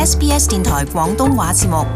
SBS 電台廣東話節目。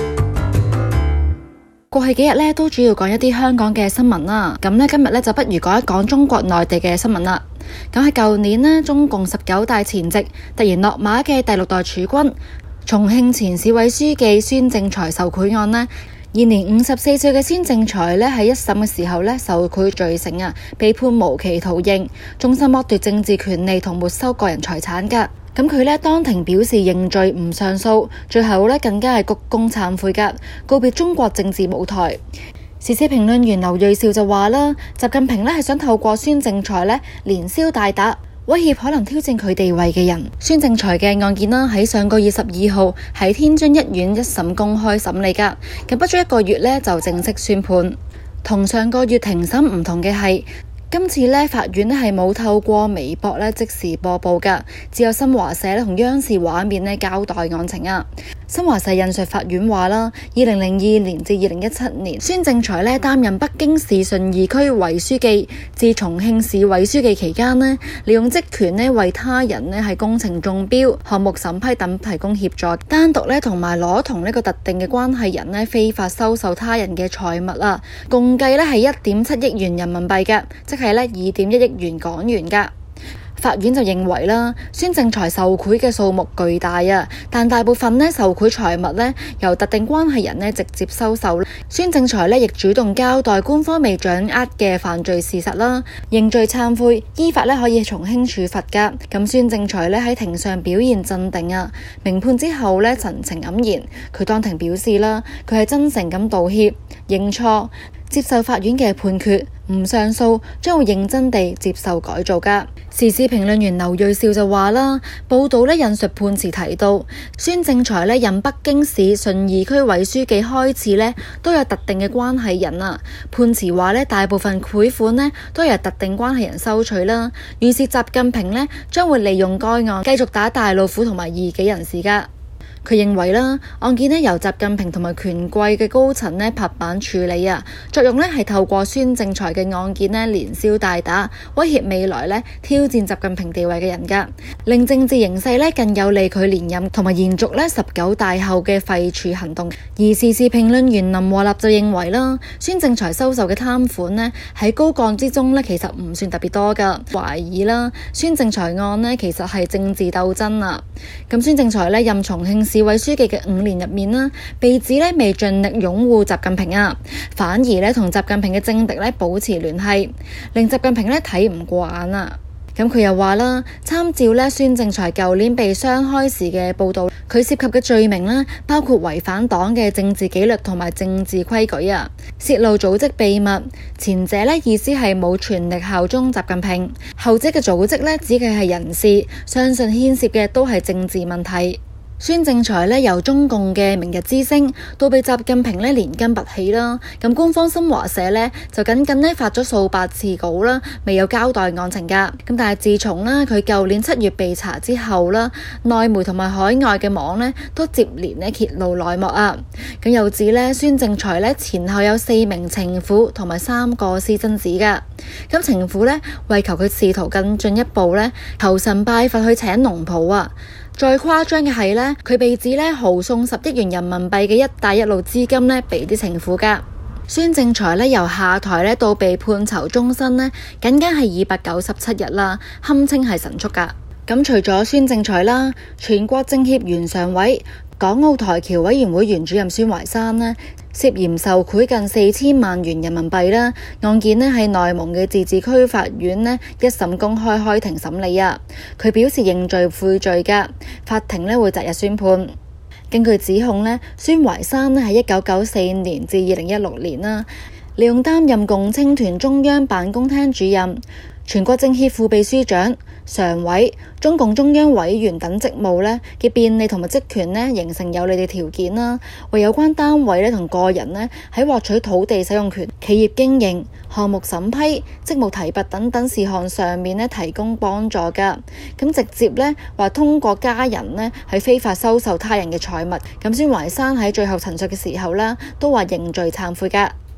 過去幾日都主要講一啲香港嘅新聞啦。咁今日就不如講一講中國內地嘅新聞啦。咁喺舊年中共19大前夕突然落馬嘅第6代儲君、重慶前市委書記孫政才受賄案現年54歲嘅孫政才喺一審嘅時候受賄罪成被判無期徒刑，終身剝奪政治權利同沒收個人財產㗎。咁佢當庭表示認罪唔上訴，最後更加係鞠躬懺悔㗎，告別中國政治舞台。時事評論員劉銳紹就話啦，習近平係想透過孫政才連消帶打，威脅可能挑戰佢地位嘅人。孫政才嘅案件喺上個月12號喺天津一院一審公開審理㗎，咁不足1個月就正式宣判。同上個月庭審唔同嘅係，今次法院係冇透過微博即時播報㗎，只有新華社同央視畫面交代案情啊。新華社引述法院話啦，2002年至2017年，孫政才擔任北京市順義區委書記至重慶市委書記期間利用職權為他人係工程中標、項目審批等提供協助，單獨同埋攞同呢個特定嘅關係人非法收受他人嘅財物啊，共計係1.7億元人民幣嘅，即係2.1億元港元㗎。法院就認為啦，孫政才受賄嘅數目巨大啊，但大部分受賄財物由特定關係人直接收受。孫政才亦主動交代官方未掌握嘅犯罪事實啦，認罪懺悔，依法可以從輕處罰㗎。咁孫政才喺庭上表現鎮定啊，明判之後神情黯然，佢當庭表示啦，佢係真誠咁道歉認錯，接受法院嘅判決，唔上訴，將會認真地接受改造㗎。時事評論員劉銳紹就話啦，報道引述判詞提到，孫政才任北京市順義區委書記開始都有特定嘅關係人啊。判詞話大部分賄款都由特定關係人收取啦，預示習近平將會利用該案繼續打大老虎同埋異己人士㗎。佢認為啦，案件由習近平同埋權貴嘅高層拍板處理啊，作用係透過孫政才嘅案件連消帶打，威脅未來挑戰習近平地位嘅人㗎，令政治形勢更有利佢連任同埋延續19大後嘅廢除行動。而時事評論員林和立就認為啦，孫政才收受嘅貪款喺高幹之中其實唔算特別多㗎，懷疑啦孫政才案其實係政治鬥爭啊。咁孫政才任重慶市委書記嘅5年入面被指未盡力擁護習近平啊，反而同習近平嘅政敵保持聯繫，令習近平睇唔過眼啊。咁佢又話啦，參照孫政才舊年被雙開時嘅報導，佢涉及嘅罪名包括違反黨嘅政治紀律同埋政治規矩啊，泄露組織秘密。前者意思係冇全力效忠習近平，後者嘅組織指嘅係人事，相信牽涉嘅都係政治問題。孫政才由中共嘅明日之星到被習近平連根拔起啦，咁官方新華社就僅發咗數百次稿啦，未有交代案情㗎。咁但係自從佢舊年7月被查之後啦，內媒同埋海外嘅網都接連揭露內幕啊。咁又指孫政才前後有4名情婦同埋3個私生子㗎。咁情婦為求佢仕途更進一步求神拜佛去請龍袍啊。再誇張嘅係佢被指豪送10億元人民幣嘅一帶一路資金俾啲情婦㗎。孫政才由下台到被判囚終身僅僅係297日啦，堪稱係神速㗎。咁除咗孫政才啦，全國政協原常委、港澳台僑委員會原主任孫懷山涉嫌受賄近4000萬元人民幣啦，案件喺內蒙嘅自治區法院一審公開開庭審理啊。佢表示認罪悔罪㗎，法庭會擇日宣判。根據指控孫懷山喺1994年至2016年啦，利用擔任共青團中央辦公廳主任、全國政協副秘書長、常委、中共中央委員等職務嘅便利同埋職權形成有利嘅條件啦，為有關單位同個人喺獲取土地使用權、企業經營、項目審批、職務提拔等等事項上面提供幫助㗎。咁直接話通過家人喺非法收受他人嘅財物。咁孫懷山喺最後陳述嘅時候都話認罪懺悔㗎。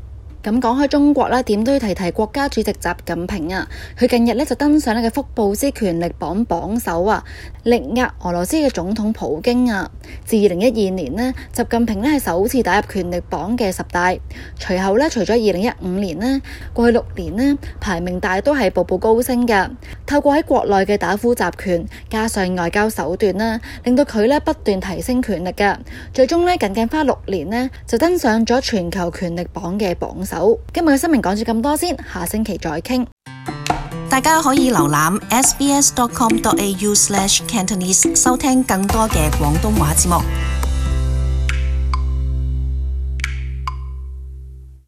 咁講開中國啦，點都要提提國家主席習近平啊！佢近日咧就登上呢個福布斯權力榜榜首啊，力壓俄羅斯嘅總統普京啊！自2012年呢，習近平咧係首次打入權力榜嘅10大，隨後咧除咗2015年呢，過去6年呢，排名大都係步步高升嘅。透過喺國內嘅打虎集權，加上外交手段啦，令到佢咧不斷提升權力嘅，最終咧僅花6年呢，就登上咗全球權力榜嘅榜首。今日嘅新聞講住咁多先，下星期再傾。 大家可以瀏覽 sbs.com.au/cantonese 收聽更多嘅廣東話節目。